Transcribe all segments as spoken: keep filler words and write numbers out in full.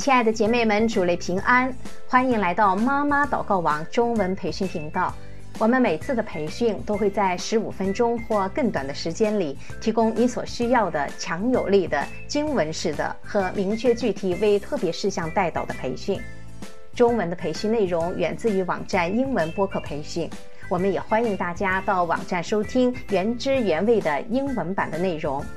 亲爱的姐妹们，主内平安，欢迎来到妈妈祷告网中文培训频道。我们每次的培训都会在十五分钟或更短的时间里，提供你所需要的强有力的经文式的和明确具体为特别事项带导的培训。中文的培训内容源自于网站英文播客培训，我们也欢迎大家到网站收听原汁原味的英文版的内容。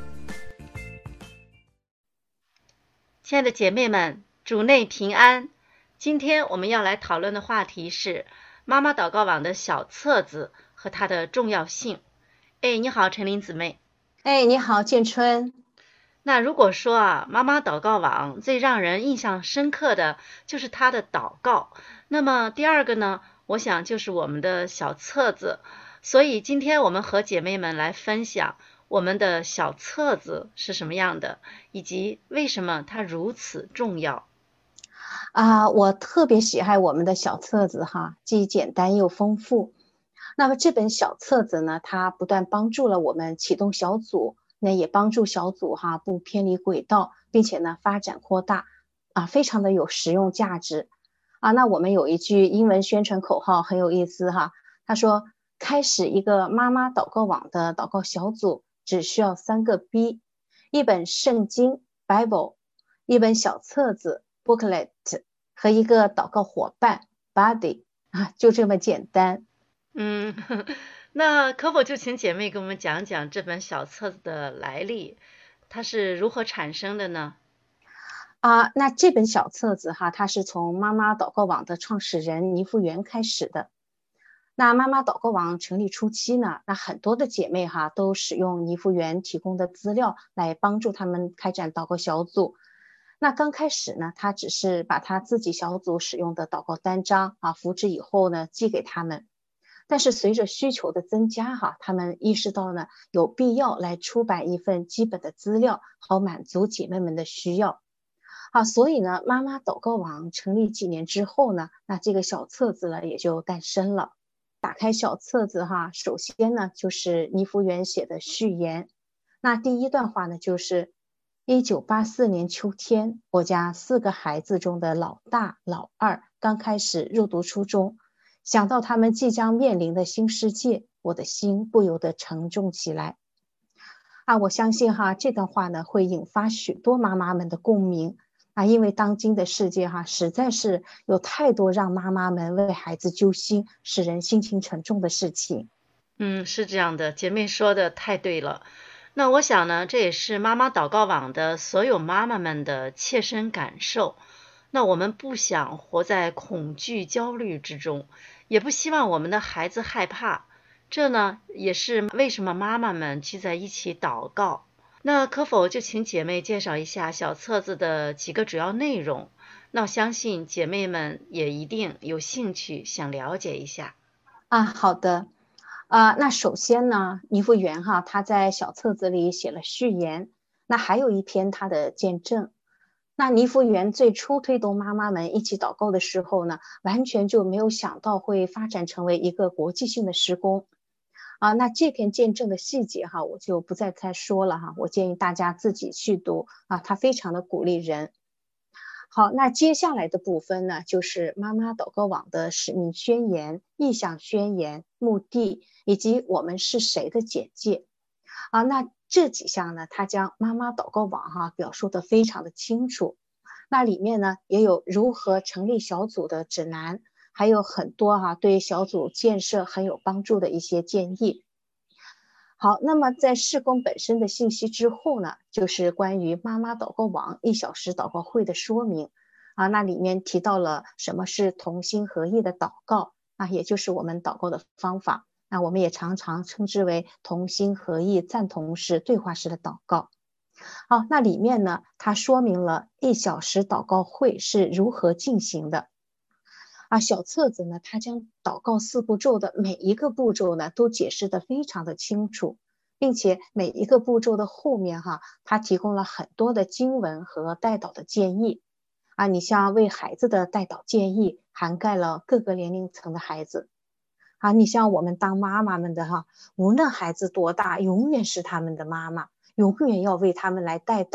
亲爱的姐妹们，主内平安。今天我们要来讨论的话题是妈妈祷告网的小册子和它的重要性。哎，你好，陈琳姊妹。 哎，你好，建春。 那如果说啊，妈妈祷告网最让人印象深刻的就是它的祷告，那么第二个呢，我想就是我们的小册子。所以今天我们和姐妹们来分享我们的小册子是什么样的，以及为什么它如此重要。 啊，我特别喜爱我们的小册子哈，既简单又丰富。那么这本小册子呢，它不但帮助了我们启动小组，那也帮助小组哈不偏离轨道，并且呢发展扩大，啊，非常的有实用价值。啊，那我们有一句英文宣传口号很有意思哈，他说开始一个妈妈祷告网的祷告小组只需要三个 B， 一本圣经 Bible， 一本小册子 Booklet 和一个祷告伙伴 Buddy， 啊，就这么简单。 嗯，那可否就请姐妹给我们讲讲这本小册子的来历，它是如何产生的呢？ 啊，那这本小册子哈，它是从妈妈祷告网的创始人倪福元开始的。那妈妈祷告网成立初期呢，那很多的姐妹哈都使用倪福元提供的资料来帮助他们开展祷告小组。那刚开始呢，他只是把他自己小组使用的祷告单张啊复制以后呢寄给他们。但是随着需求的增加哈，他们意识到呢有必要来出版一份基本的资料，好满足姐妹们的需要。啊，所以呢，妈妈祷告网成立几年之后呢，那这个小册子呢也就诞生了。打开小册子哈，首先呢就是倪福元写的序言。那第一段话呢就是一九八四年秋天，我家四个孩子中的老大、老二刚开始入读初中，想到他们即将面临的新世界，我的心不由得沉重起来。啊，我相信哈，这段话呢会引发许多妈妈们的共鸣。啊，因为当今的世界哈，实在是有太多让妈妈们为孩子揪心、使人心情沉重的事情。 嗯，是这样的，姐妹说的太对了。那我想呢，这也是妈妈祷告网的所有妈妈们的切身感受。那我们不想活在恐惧、焦虑之中，也不希望我们的孩子害怕。这呢，也是为什么妈妈们聚在一起祷告。那可否就请姐妹介绍一下小册子的几个主要内容？那我相信姐妹们也一定有兴趣想了解一下。 啊，好的。啊，那首先呢，倪福元哈他在小册子里写了序言，那还有一篇他的见证。那倪福元最初推动妈妈们一起祷告的时候呢，完全就没有想到会发展成为一个国际性的施工。啊，那这篇见证的细节哈，我就不再再说了哈，我建议大家自己去读啊，它非常的鼓励人。好，那接下来的部分呢，就是妈妈祷告网的使命宣言、意向宣言、目的以及我们是谁的简介。啊，那这几项呢，它将妈妈祷告网哈表述的非常的清楚。那里面呢，也有如何成立小组的指南，还有很多哈对小组建设很有帮助的一些建议。好，那么在事工本身的信息之后呢，就是关于妈妈祷告网一小时祷告会的说明啊，那里面提到了什么是同心合意的祷告啊，也就是我们祷告的方法。那我们也常常称之为同心合意赞同式对话式的祷告。好，那里面呢，它说明了一小时祷告会是如何进行的。啊，小册子呢，它将祷告四步骤的每一个步骤呢，都解释得非常的清楚，并且每一个步骤的后面哈，它提供了很多的经文和代祷的建议。啊，你像为孩子的代祷建议，涵盖了各个年龄层的孩子。啊，你像我们当妈妈们的哈，无论孩子多大，永远是他们的妈妈，永远要为他们来代祷。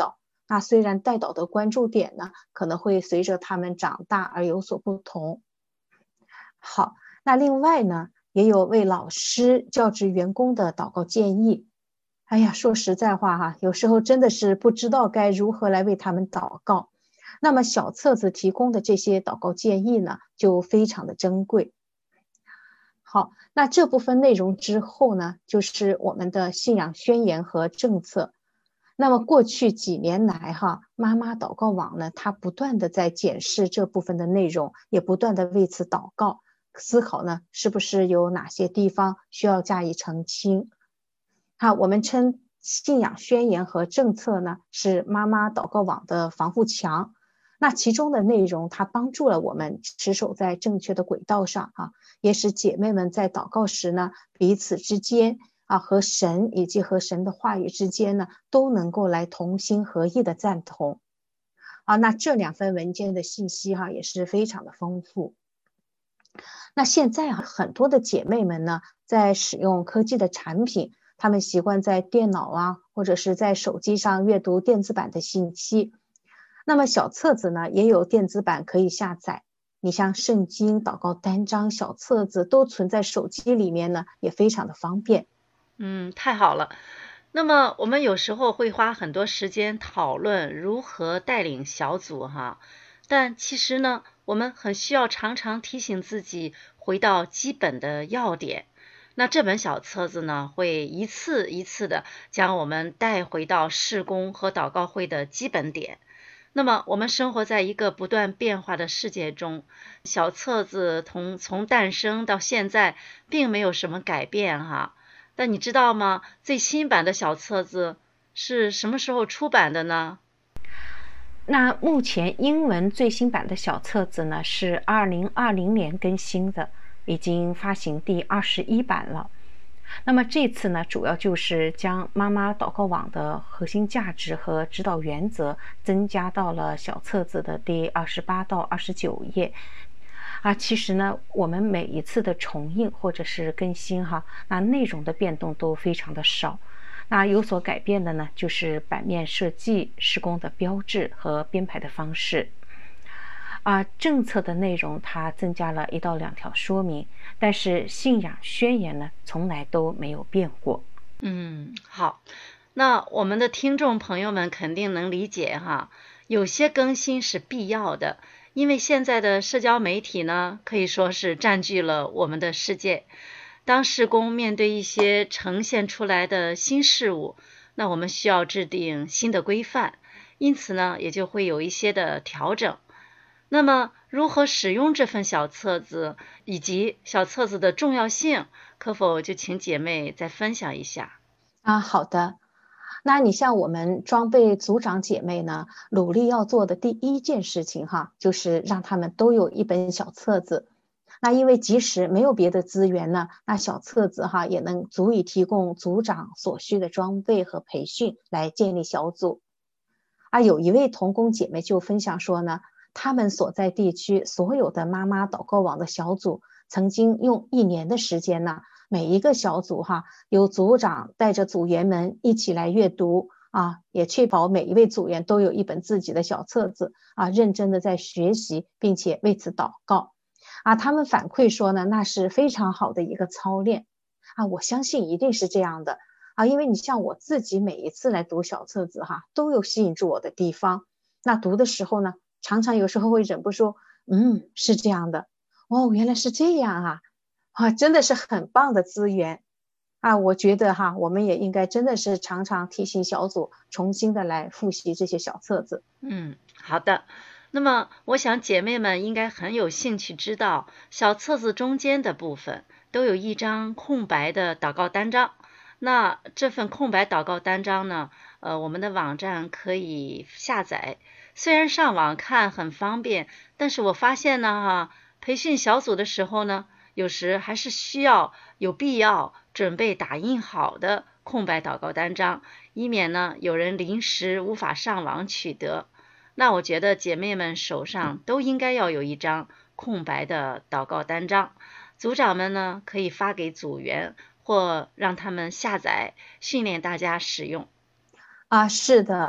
那虽然带导的关注点呢，可能会随着他们长大而有所不同。好，那另外呢，也有为老师、教职员工的祷告建议。哎呀，说实在话哈，有时候真的是不知道该如何来为他们祷告。那么小册子提供的这些祷告建议呢，就非常的珍贵。好，那这部分内容之后呢，就是我们的信仰宣言和政策。那么过去几年来哈，妈妈祷告网呢，它不断的在检视这部分的内容，也不断的为此祷告，思考呢，是不是有哪些地方需要加以澄清。好，我们称信仰宣言和政策呢，是妈妈祷告网的防护墙。那其中的内容，它帮助了我们持守在正确的轨道上啊，也使姐妹们在祷告时呢，彼此之间啊，和神以及和神的话语之间呢，都能够来同心合意的赞同。啊，那这两份文件的信息哈、啊，也是非常的丰富。那现在啊，很多的姐妹们呢，在使用科技的产品，她们习惯在电脑啊，或者是在手机上阅读电子版的信息。那么小册子呢，也有电子版可以下载。你像圣经、祷告单张、小册子都存在手机里面呢，也非常的方便。 嗯，太好了。那么我们有时候会花很多时间讨论如何带领小组哈，但其实呢，我们很需要常常提醒自己回到基本的要点。那这本小册子呢，会一次一次的将我们带回到事工和祷告会的基本点。那么我们生活在一个不断变化的世界中，小册子从从诞生到现在并没有什么改变哈。但你知道吗？最新版的小册子是什么时候出版的呢？ 那目前英文最新版的小册子呢，是二零二零年更新的，已经发行第二十一版了。那么这次呢，主要就是将妈妈祷告网的核心价值和指导原则增加到了小册子的第二十八到二十九页。啊，其实呢，我们每一次的重印或者是更新哈，那内容的变动都非常的少。那有所改变的呢，就是版面设计、施工的标志和编排的方式。啊，政策的内容它增加了一到两条说明，但是信仰宣言呢，从来都没有变过。 嗯，好，那我们的听众朋友们肯定能理解哈，有些更新是必要的，因为现在的社交媒体呢，可以说是占据了我们的世界。当事工面对一些呈现出来的新事物，那我们需要制定新的规范，因此呢，也就会有一些的调整。那么如何使用这份小册子，以及小册子的重要性，可否就请姐妹再分享一下？ 啊，好的。那你像我们装备组长姐妹呢，努力要做的第一件事情哈，就是让他们都有一本小册子。那因为即使没有别的资源呢，那小册子哈也能足以提供组长所需的装备和培训来建立小组。啊，有一位同工姐妹就分享说呢，他们所在地区所有的妈妈祷告网的小组，曾经用一年的时间呢，每一个小组哈，由组长带着组员们一起来阅读啊，也确保每一位组员都有一本自己的小册子啊，认真的在学习，并且为此祷告啊。他们反馈说呢，那是非常好的一个操练啊，我相信一定是这样的啊，因为你像我自己每一次来读小册子哈，都有吸引住我的地方。那读的时候呢，常常有时候会忍不住，嗯，是这样的，哦，原来是这样啊。啊，真的是很棒的资源啊！我觉得哈，我们也应该真的是常常提醒小组重新的来复习这些小册子。 嗯，好的。那么我想姐妹们应该很有兴趣知道，小册子中间的部分都有一张空白的祷告单张。那这份空白祷告单张呢，呃，我们的网站可以下载。虽然上网看很方便，但是我发现呢，哈，培训小组的时候呢，有时还是需要有必要准备打印好的空白祷告单张，以免呢有人临时无法上网取得。那我觉得姐妹们手上都应该要有一张空白的祷告单张，组长们呢可以发给组员或让他们下载，训练大家使用。 啊，是的，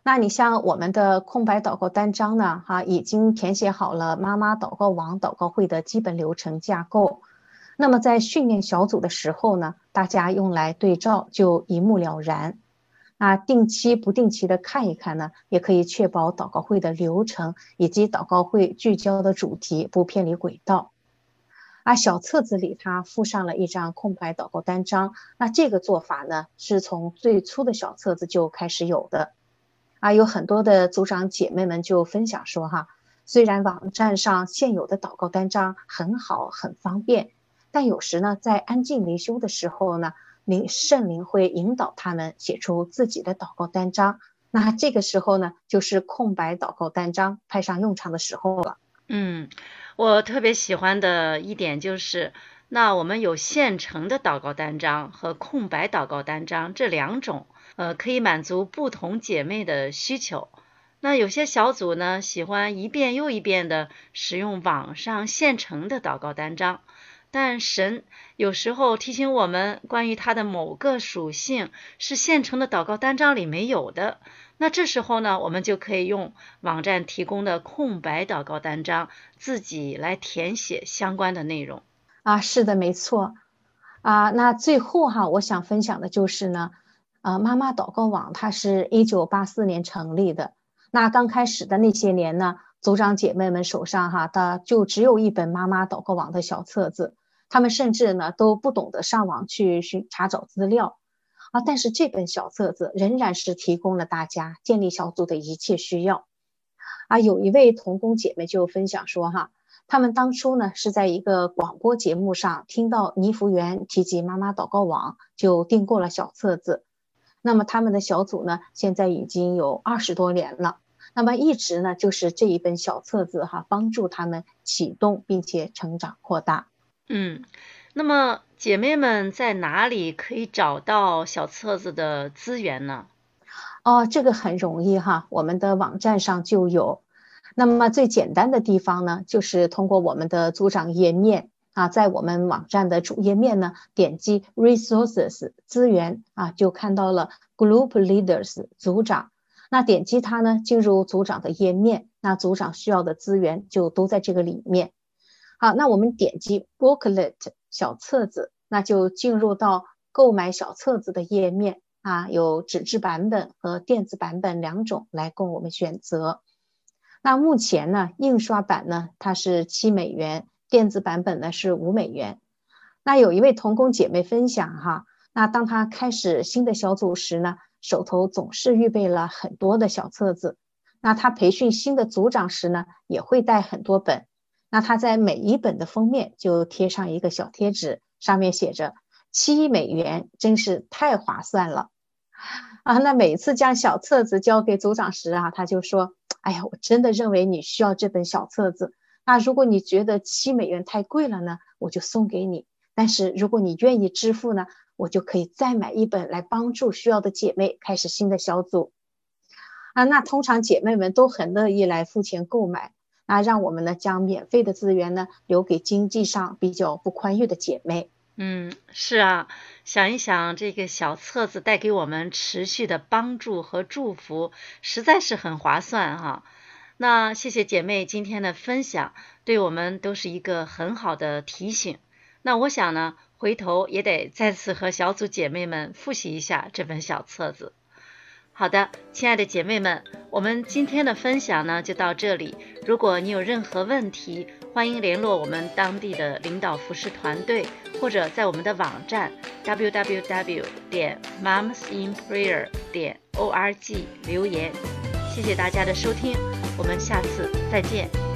那你像我们的空白祷告单张呢，哈，已经填写好了妈妈祷告网祷告会的基本流程架构。那么在训练小组的时候呢，大家用来对照就一目了然。那定期不定期的看一看呢，也可以确保祷告会的流程以及祷告会聚焦的主题不偏离轨道。啊，小册子里它附上了一张空白祷告单张，那这个做法呢，是从最初的小册子就开始有的。啊，有很多的组长姐妹们就分享说哈，虽然网站上现有的祷告单张很好很方便，但有时呢，在安静灵修的时候呢，灵圣灵会引导他们写出自己的祷告单张，那这个时候呢，就是空白祷告单张派上用场的时候了。 嗯，我特别喜欢的一点就是，那我们有现成的祷告单张和空白祷告单张这两种，呃，可以满足不同姐妹的需求。那有些小组呢，喜欢一遍又一遍的使用网上现成的祷告单张，但神有时候提醒我们，关于他的某个属性是现成的祷告单张里没有的。那这时候呢，我们就可以用网站提供的空白祷告单张，自己来填写相关的内容。 啊，是的，没错。啊，那最后哈，我想分享的就是呢，呃，妈妈祷告网它是一九八四年成立的。那刚开始的那些年呢，组长姐妹们手上哈，它就只有一本妈妈祷告网的小册子，他们甚至呢都不懂得上网去寻查找资料啊。但是这本小册子仍然是提供了大家建立小组的一切需要啊。有一位同工姐妹就分享说哈，他们当初呢是在一个广播节目上听到倪福元提及妈妈祷告网，就订购了小册子。那么他们的小组呢，现在已经有二十多年了。那么一直呢，就是这一本小册子哈，帮助他们启动并且成长扩大。 嗯，那么姐妹们在哪里可以找到小册子的资源呢？ 哦，这个很容易哈，我们的网站上就有。那么最简单的地方呢，就是通过我们的组长页面啊，在我们网站的主页面呢，点击 Resources 资源啊，就看到了 Group Leaders 组长。那点击它呢，进入组长的页面，那组长需要的资源就都在这个里面。好，那我们点击 Booklet 小册子，那就进入到购买小册子的页面啊，有纸质版本和电子版本两种来供我们选择。那目前呢，印刷版呢它是七美元，电子版本呢是五美元。那有一位同工姐妹分享哈，那当她开始新的小组时呢，手头总是预备了很多的小册子。那她培训新的组长时呢，也会带很多本。那她在每一本的封面就贴上一个小贴纸，上面写着七美元，真是太划算了啊！那每次将小册子交给组长时啊，他就说，哎呀，我真的认为你需要这本小册子。那如果你觉得七美元太贵了呢，我就送给你。但是如果你愿意支付呢，我就可以再买一本来帮助需要的姐妹开始新的小组啊。那通常姐妹们都很乐意来付钱购买，那让我们呢将免费的资源呢留给经济上比较不宽裕的姐妹。 嗯，是啊，想一想这个小册子带给我们持续的帮助和祝福，实在是很划算哈。那谢谢姐妹今天的分享，对我们都是一个很好的提醒。那我想呢，回头也得再次和小组姐妹们复习一下这本小册子。好的，亲爱的姐妹们，我们今天的分享呢就到这里。如果你有任何问题，欢迎联络我们当地的领导服饰团队，或者在我们的网站 double-u double-u double-u 点 momsinprayer 点 org 留言。谢谢大家的收听，我们下次再见。